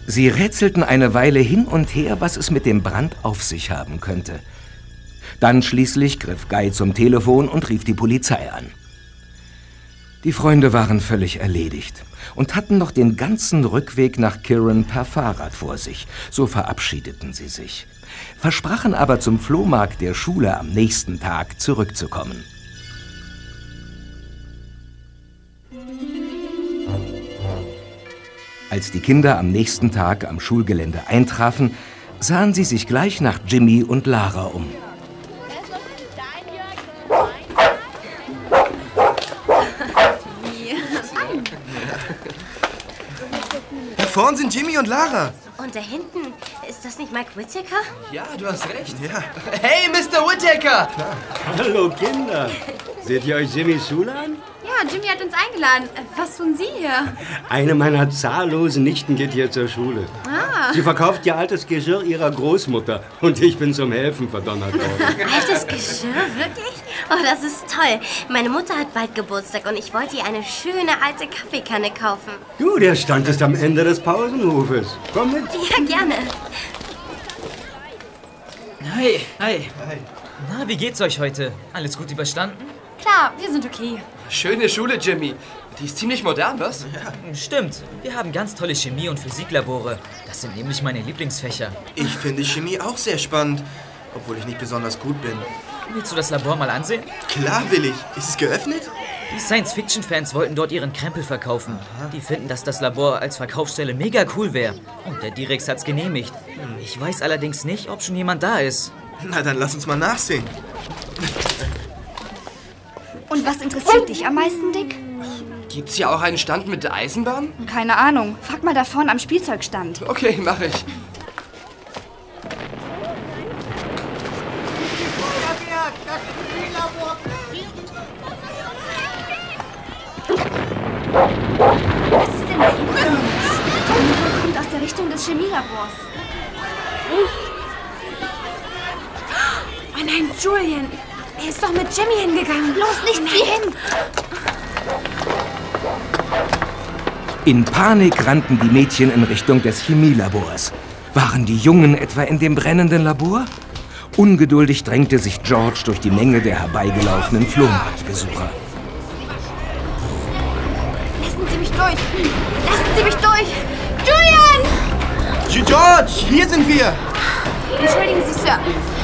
Sie rätselten eine Weile hin und her, was es mit dem Brand auf sich haben könnte. Dann schließlich griff Guy zum Telefon und rief die Polizei an. Die Freunde waren völlig erledigt und hatten noch den ganzen Rückweg nach Kirin per Fahrrad vor sich. So verabschiedeten sie sich, versprachen aber zum Flohmarkt der Schule am nächsten Tag zurückzukommen. Als die Kinder am nächsten Tag am Schulgelände eintrafen, sahen sie sich gleich nach Jimmy und Lara um. Da vorne sind Jimmy und Lara. Und da hinten, ist das nicht Mike Whittaker? Ja, du hast recht. Ja. Hey, Mr. Whittaker! Hallo, Kinder. Seht ihr euch Jimmys Schule an? Ja, Jimmy hat uns eingeladen. Was tun Sie hier? Eine meiner zahllosen Nichten geht hier zur Schule. Ah. Sie verkauft ihr altes Geschirr ihrer Großmutter und ich bin zum Helfen verdonnert worden. Altes Geschirr? Wirklich? Oh, das ist toll. Meine Mutter hat bald Geburtstag und ich wollte ihr eine schöne alte Kaffeekanne kaufen. Du, der Stand ist am Ende des Pausenhofes. Komm mit. Ja, gerne. Hi. Na, wie geht's euch heute? Alles gut überstanden? Klar, wir sind okay. Schöne Schule, Jimmy. Die ist ziemlich modern, was? Ja. Stimmt. Wir haben ganz tolle Chemie- und Physiklabore. Das sind nämlich meine Lieblingsfächer. Ich finde Chemie auch sehr spannend, obwohl ich nicht besonders gut bin. Willst du das Labor mal ansehen? Klar will ich. Ist es geöffnet? Die Science-Fiction-Fans wollten dort ihren Krempel verkaufen. Die finden, dass das Labor als Verkaufsstelle mega cool wäre. Und der Direx hat's genehmigt. Ich weiß allerdings nicht, ob schon jemand da ist. Na, dann lass uns mal nachsehen. Und was interessiert dich am meisten, Dick? Gibt's hier auch einen Stand mit der Eisenbahn? Keine Ahnung. Frag mal da vorne am Spielzeugstand. Okay, mach ich. Was ist denn da hinten? Der kommt aus der Richtung des Chemielabors. Oh nein, Julian. Er ist doch mit Jimmy hingegangen. Los, nicht wie hin. In Panik rannten die Mädchen in Richtung des Chemielabors. Waren die Jungen etwa in dem brennenden Labor? Ungeduldig drängte sich George durch die Menge der herbeigelaufenen Flohmarktbesucher. Lassen Sie mich durch. Lassen Sie mich durch. Julian! George, hier sind wir. Entschuldigen Sie, Sir.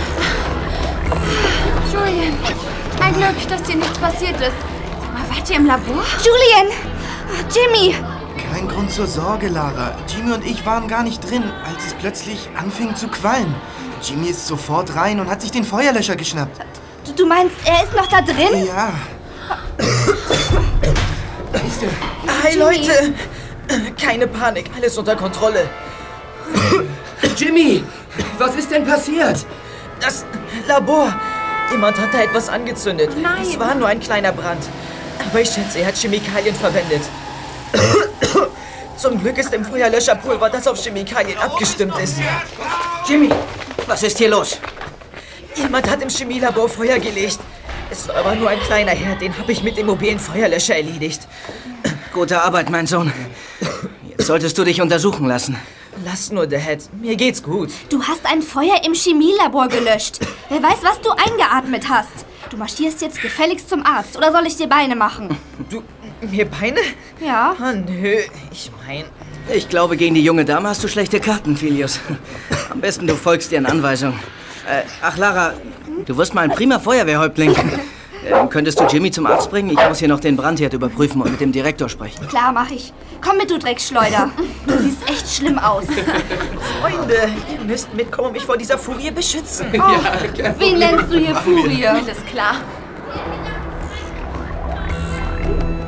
Julian, ein Glück, dass dir nichts passiert ist. Aber wart ihr im Labor? Julian! Jimmy! Kein Grund zur Sorge, Lara. Jimmy und ich waren gar nicht drin, als es plötzlich anfing zu qualmen. Jimmy ist sofort rein und hat sich den Feuerlöscher geschnappt. Du meinst, er ist noch da drin? Ja. Hi, Leute! Keine Panik, alles unter Kontrolle. Jimmy, was ist denn passiert? Das Labor. Jemand hat da etwas angezündet. Nein. Es war nur ein kleiner Brand. Aber ich schätze, er hat Chemikalien verwendet. Zum Glück ist im Feuerlöscherpulver, das auf Chemikalien abgestimmt ist. Jimmy, was ist hier los? Jemand hat im Chemielabor Feuer gelegt. Es war aber nur ein kleiner Herd, den habe ich mit dem mobilen Feuerlöscher erledigt. Gute Arbeit, mein Sohn. Jetzt solltest du dich untersuchen lassen. Lass nur, Dad. Mir geht's gut. Du hast ein Feuer im Chemielabor gelöscht. Wer weiß, was du eingeatmet hast. Du marschierst jetzt gefälligst zum Arzt. Oder soll ich dir Beine machen? Du, mir Beine? Ja. Oh, nö. Ich mein... Ich glaube, gegen die junge Dame hast du schlechte Karten, Filius. Am besten, du folgst ihren Anweisungen. Ach, Lara, du wirst mal ein prima Feuerwehrhäuptling. Könntest du Jimmy zum Arzt bringen? Ich muss hier noch den Brandherd überprüfen und mit dem Direktor sprechen. Klar, mach ich. Komm mit, du Drecksschleuder. Du siehst echt schlimm aus. Freunde, ihr müsst mitkommen und mich vor dieser Furie beschützen. Oh, wen nennst du hier Furie? Das ist klar.